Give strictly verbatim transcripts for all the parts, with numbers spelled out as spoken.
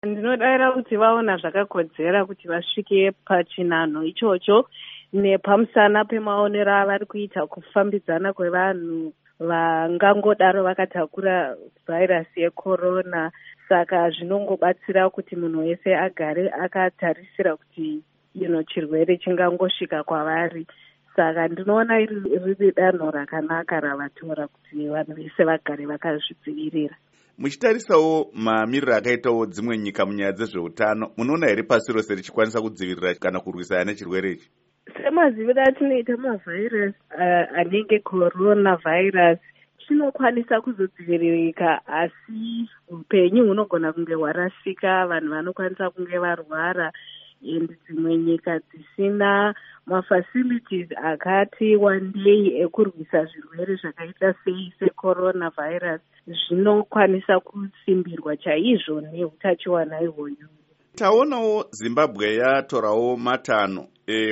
Ndinodaira kuti vaona zvakakodzera kuti vasvike pachinanho ichocho nepamusana pemaonero avari kuita kufambidzana kwevanhu vangangodaro vakatakura vhairasi yekorona. Saka zvinongobatsira kuti munhu wese agare akatarisira kuti ino chirwere chingangosvika kwavari. Saka ndinoona riri danho rakanaka ravatora kuti vanhu vese vagare vakazvidzivirira. Muchitarisawo mamiriro akaitawo dzimwe nyika munyaya dzezveutano, munoona here pasi rose richikwanisa kudzivirira kana kurwisana nechirwere ichi? Semaziviro atinoita mavhairasi uh, anenge corona virus chinokwanisa kuzodziviririka, asi upenyu hunogona kunge hwarasika, vanhu vanokwanisa kunge varwara, and dzimwe nyika dzisina mafacilities akati wandei ekurwisa zvirwere zvakaita sei secorona virus zvinokwanisa kusimbirwa chaizvo neutachiwana ihwoyu. Taonawo Zimbabwe yatorawo matanho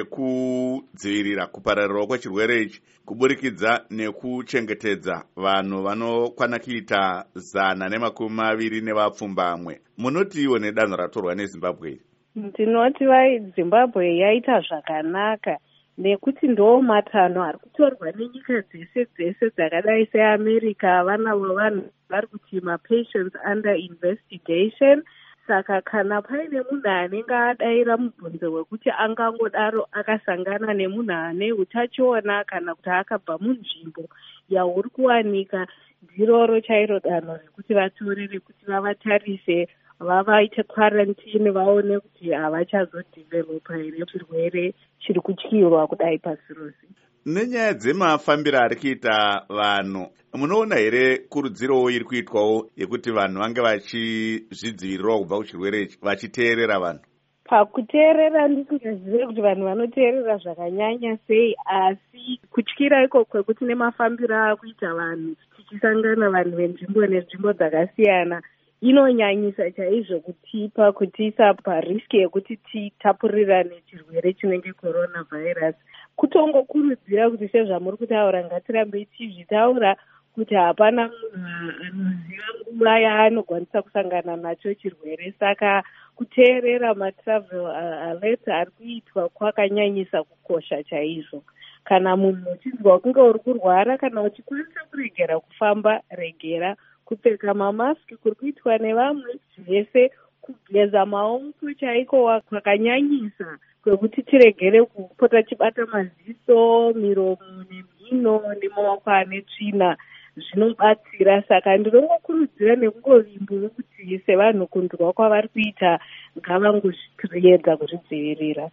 ekudzivirira kupararirawo kwechirwere ichi kuburikidza nekuchengetedza vanhu vanokwana kuita zana nemakumi maviri nevapfumbamwe. Munoti iwo nedanho ratorwa neZimbabwe? Ndinoti vai Zimbabwe yaita zvakanaka nekuti ndo matanho ari kutorwa nenyika dzese dzese dzakadai seAmerica. Vanavo vanhu vari kuti mapatients under investigation. Saka kana paine munhu anenge adaira mubvunzo wekuti angangodaro akasangana nemunhu ane utachiona kana kuti akabva munzvimbo yauri kuwanika, ndiroro chairo danho rekuti vatore rekuti vavatarise, vavaite quarantine, vaone kuti havachazodhivelopa here chirwere chiri kutyirwa kudai pasi rose. Nenyaya dzemafambiro ari kuita vanhu, munoona here kurudzirowo iri kuitwawo yekuti vanhu vange vachizvidzivirirawo kubva kuchirwere ichi vachiteerera vanhu? Pakuteerera ndisingazive kuti vanhu vanoteerera zvakanyanya sei, asi kutyira iko kwekuti nemafambiro akuita vanhu tichisangana vanhu venzvimbo nenzvimbo dzakasiyana inonyanyisa chaizvo kutipa kutiisa pariski yekuti titapurirane chirwere chinenge corona virus. Kutongokurudzira kuti sezvamuri kutaura ngatirambe tichizvitaura kuti hapana munhu anoziva nguva yaanokwanisa kusangana nacho chirwere. Saka kuteerera matravel alert ari kuitwa kwakanyanyisa kukosha chaizvo. Kana munhu uchinzwa kunge uri kurwara kana uchikwanisa kuregera kufamba, regera kupfeka mamaski kuri kuitwa nevamwe, zvese kugeza maoko chaiko kwakanyanyisa kwekuti tiregere kupota chibata maziso, miromo nemhino nemaoko ane tsvina zvinobatsira. Saka ndinongokurudzira nekungovimbo kuti sevanhu kundwa kwavari kuita ngavangozviedza kuzvidzivirira.